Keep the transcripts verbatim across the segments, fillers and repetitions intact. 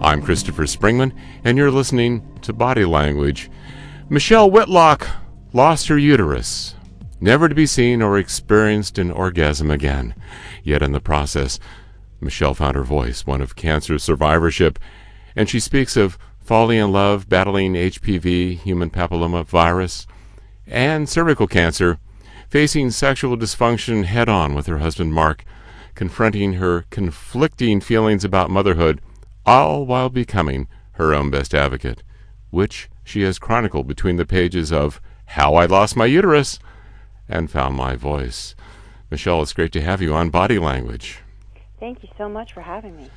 I'm Christopher Springman, and you're listening to Body Language. Michelle Whitlock lost her uterus, never to be seen or experienced an orgasm again. Yet in the process, Michelle found her voice, one of cancer survivorship, and she speaks of falling in love, battling H P V, human papilloma virus, and cervical cancer, facing sexual dysfunction head-on with her husband Mark, confronting her conflicting feelings about motherhood, all while becoming her own best advocate, which she has chronicled between the pages of How I Lost My Uterus and Found My Voice. Michelle, it's great to have you on Body Language. Thank you so much for having me.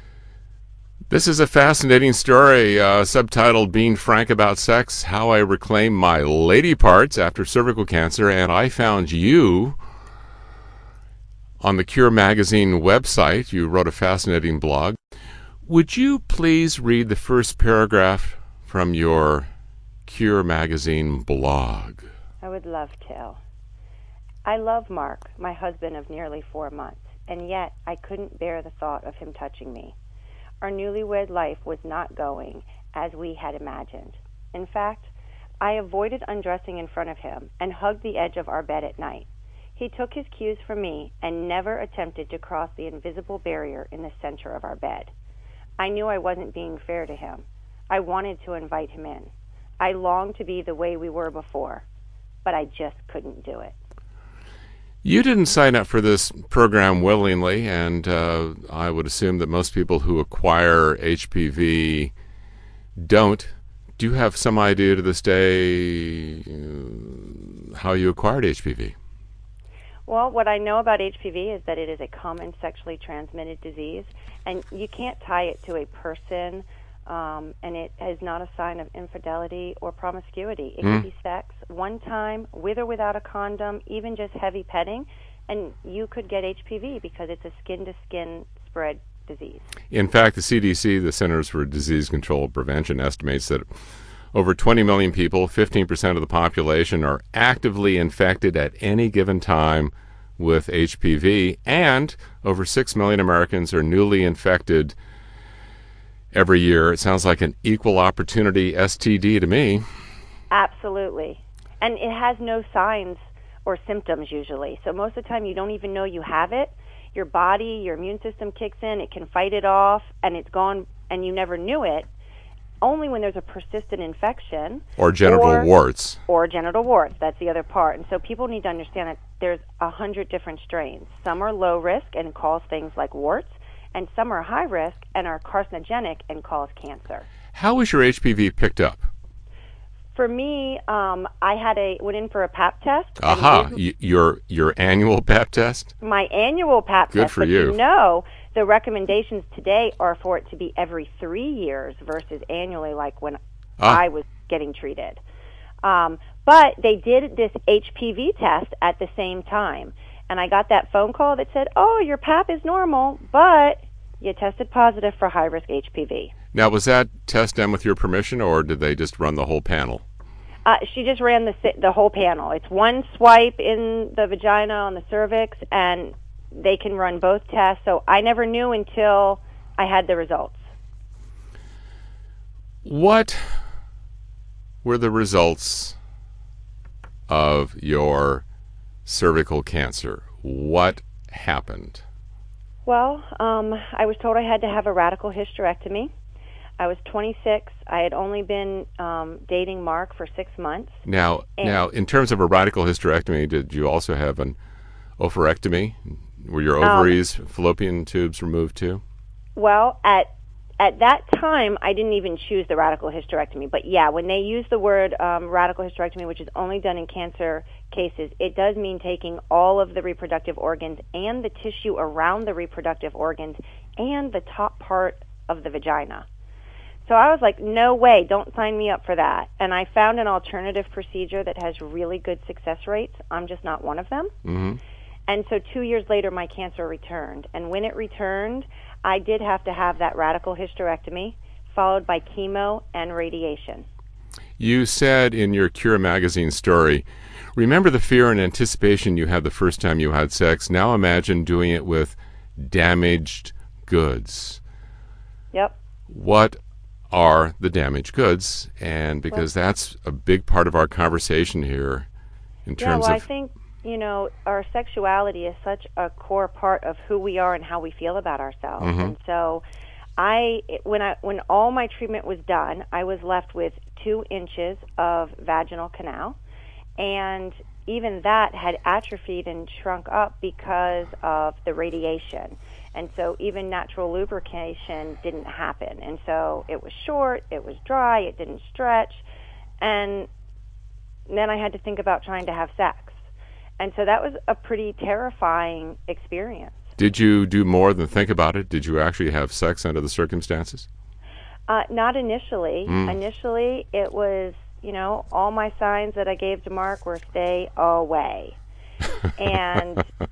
This is a fascinating story, uh, subtitled Being Frank About Sex, How I Reclaim My Lady Parts After Cervical Cancer, and I found you on the Cure Magazine website. You wrote a fascinating blog. Would you please read the first paragraph from your Cure Magazine blog? I would love to. I love Mark, my husband of nearly four months, and yet I couldn't bear the thought of him touching me. Our newlywed life was not going as we had imagined. In fact, I avoided undressing in front of him and hugged the edge of our bed at night. He took his cues from me and never attempted to cross the invisible barrier in the center of our bed. I knew I wasn't being fair to him. I wanted to invite him in. I longed to be the way we were before, but I just couldn't do it. You didn't sign up for this program willingly, and uh, I would assume that most people who acquire H P V don't. Do you have some idea to this day uh, how you acquired H P V? Well, what I know about H P V is that it is a common sexually transmitted disease, and you can't tie it to a person, um, and it is not a sign of infidelity or promiscuity. It mm. can be sex, one time, with or without a condom, even just heavy petting, and you could get H P V because it's a skin-to-skin spread disease. In fact, the C D C, the Centers for Disease Control and Prevention, estimates that over twenty million people, fifteen percent of the population, are actively infected at any given time with H P V, and over six million Americans are newly infected every year. It sounds like an equal opportunity S T D to me. Absolutely. And it has no signs or symptoms usually. So most of the time you don't even know you have it. Your body, your immune system kicks in, it can fight it off, and it's gone, and you never knew it. Only when there's a persistent infection. Or genital or, warts. Or genital warts. That's the other part. And so people need to understand that there's a hundred different strains. Some are low risk and cause things like warts, and some are high risk and are carcinogenic and cause cancer. How was your H P V picked up? For me, um, I had a went in for a pap test. Aha, y- your your annual pap test? My annual pap Good test. for but you. you know, the recommendations today are for it to be every three years versus annually, like when ah. I was getting treated. Um, but they did this H P V test at the same time. And I got that phone call that said, oh, your pap is normal, but you tested positive for high-risk H P V. Now, was that test done with your permission, or did they just run the whole panel? Uh, she just ran the the whole panel. It's one swipe in the vagina on the cervix, and they can run both tests. So I never knew until I had the results. What were the results of your cervical cancer? What happened? Well, um, I was told I had to have a radical hysterectomy. I was twenty-six. I had only been um, dating Mark for six months. Now, now, in terms of a radical hysterectomy, did you also have an oophorectomy? Were your ovaries, um, fallopian tubes removed too? Well, at at that time, I didn't even choose the radical hysterectomy. But yeah, when they use the word um, radical hysterectomy, which is only done in cancer cases, it does mean taking all of the reproductive organs and the tissue around the reproductive organs and the top part of the vagina. So I was like, no way, don't sign me up for that. And I found an alternative procedure that has really good success rates. I'm just not one of them. Mm-hmm. And so two years later, my cancer returned. And when it returned, I did have to have that radical hysterectomy, followed by chemo and radiation. You said in your Cure magazine story, remember the fear and anticipation you had the first time you had sex. Now imagine doing it with damaged goods. Yep. what are the damaged goods? And because well, that's a big part of our conversation here in terms yeah, well, of... I think, you know, our sexuality is such a core part of who we are and how we feel about ourselves. Mm-hmm. And so I, when I, when all my treatment was done, I was left with two inches of vaginal canal, and even that had atrophied and shrunk up because of the radiation. And so even natural lubrication didn't happen. And so it was short, it was dry, it didn't stretch, and then I had to think about trying to have sex. And so that was a pretty terrifying experience. Did you do more than think about it? Did you actually have sex under the circumstances? Uh, not initially. Mm. Initially, it was, you know, all my signs that I gave to Mark were stay away. And,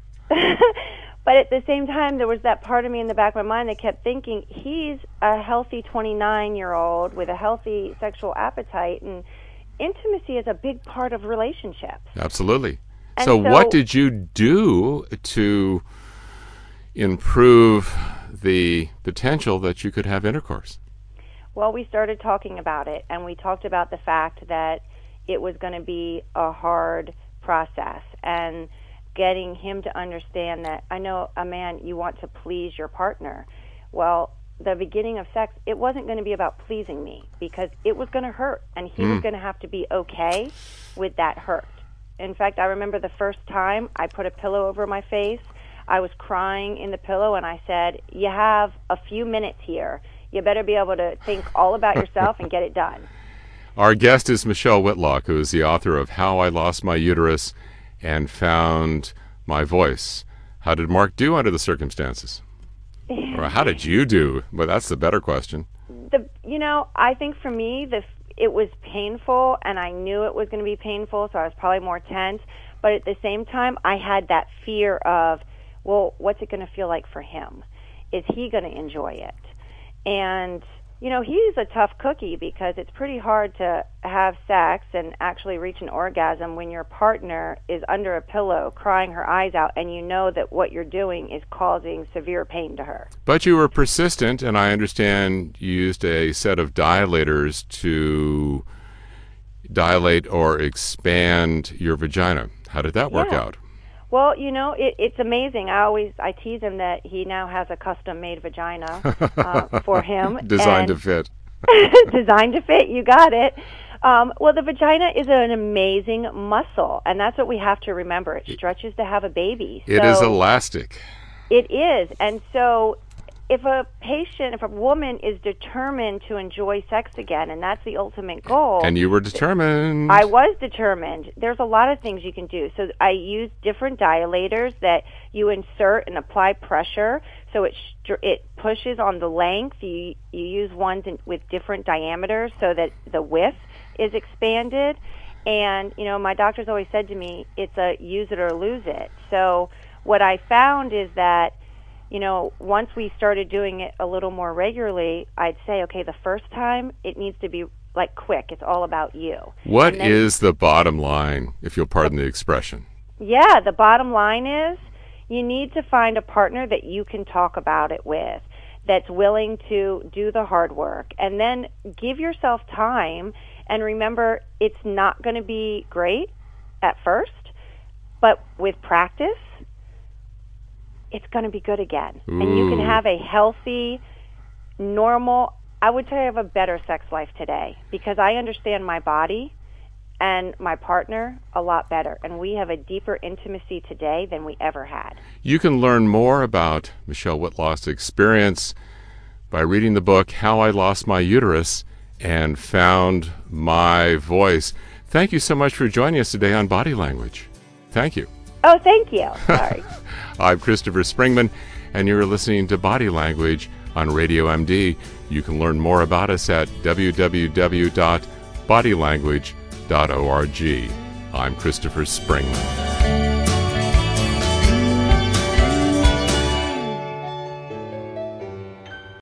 but at the same time, there was that part of me in the back of my mind that kept thinking, he's a healthy twenty-nine-year-old with a healthy sexual appetite, and intimacy is a big part of relationships. Absolutely. So, so what did you do to improve the potential that you could have intercourse? Well, we started talking about it, and we talked about the fact that it was going to be a hard process, and getting him to understand that, I know, a man, you want to please your partner. Well, the beginning of sex, it wasn't going to be about pleasing me, because it was going to hurt, and he mm. was going to have to be okay with that hurt. In fact, I remember the first time I put a pillow over my face, I was crying in the pillow, and I said, you have a few minutes here. You better be able to think all about yourself and get it done. Our guest is Michelle Whitlock, who is the author of How I Lost My Uterus and Found My Voice. How did Mark do under the circumstances? Or how did you do? Well, that's the better question. The, you know, I think for me, the it was painful, and I knew it was going to be painful, so I was probably more tense. But at the same time, I had that fear of, well, what's it going to feel like for him? Is he going to enjoy it? And, you know, he's a tough cookie, because it's pretty hard to have sex and actually reach an orgasm when your partner is under a pillow crying her eyes out, and you know that what you're doing is causing severe pain to her. But you were persistent, and I understand you used a set of dilators to dilate or expand your vagina. How did that work yeah. out? Well, you know, it, it's amazing. I always I tease him that he now has a custom-made vagina uh, for him. Designed to fit. Designed to fit, you got it. Um, well, the vagina is an amazing muscle, and that's what we have to remember. It stretches to have a baby. It so is elastic. It is, and so if a patient, if a woman is determined to enjoy sex again, and that's the ultimate goal. And you were determined. I was determined. There's a lot of things you can do. So I use different dilators that you insert and apply pressure, so it str- it pushes on the length. You you use ones in, with different diameters so that the width is expanded. And, you know, my doctor's always said to me, it's a use it or lose it. So what I found is that, you know, once we started doing it a little more regularly, I'd say, okay, the first time, it needs to be, like, quick. It's all about you. What then, is the bottom line, if you'll pardon the expression? Yeah, the bottom line is you need to find a partner that you can talk about it with, that's willing to do the hard work. And then give yourself time, and remember, it's not going to be great at first, but with practice, it's going to be good again. Ooh. And you can have a healthy, normal, I would say I have a better sex life today, because I understand my body and my partner a lot better, and we have a deeper intimacy today than we ever had. You can learn more about Michelle Whitlock's experience by reading the book How I Lost My Uterus and Found My Voice. Thank you so much for joining us today on Body Language. Thank you. Oh, thank you. Sorry. I'm Christopher Springman, and you're listening to Body Language on Radio M D. You can learn more about us at w w w dot body language dot org. I'm Christopher Springman.